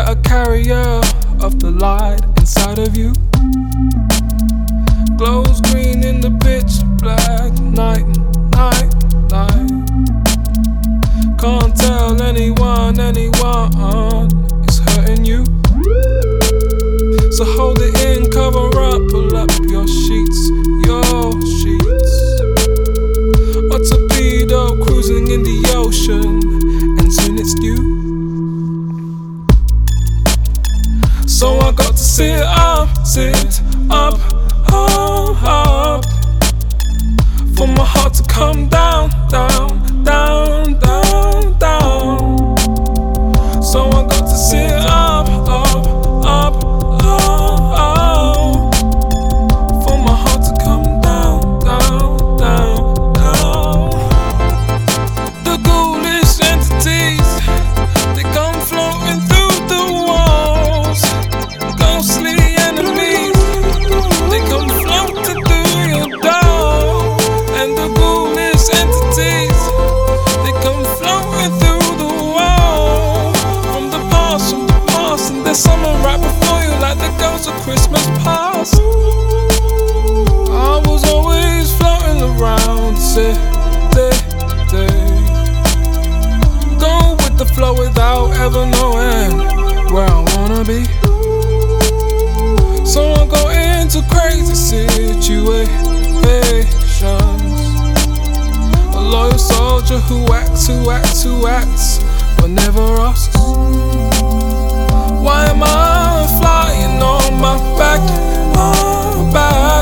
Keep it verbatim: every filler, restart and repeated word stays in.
you're a carrier of the light inside of you. Glows green in the pitch black night, night, night. Can't tell anyone, anyone is hurting you. So hold it in, cover up, pull up your sheets, your sheets. A torpedo cruising in the ocean, and soon it's due. So I got to sit up, sit up, up, up, for my heart to come down, down, down, down, down. So I got to sit up, up, up, up, up, for my heart to come down, down, down, down. The ghoulish entities, they come floating through the walls. Ghostly enemies, they come floating through your door. And the ghoulish entities, they come floating through the wall. From the past, from the past, and there's someone right before you, like the ghost of Christmas past. I was always floating around, say, day, day. Go with the flow without ever knowing where I wanna be. So I go into crazy situations. A loyal soldier who acts, who acts, who acts, but never asks. Why am I flying on my back, my back?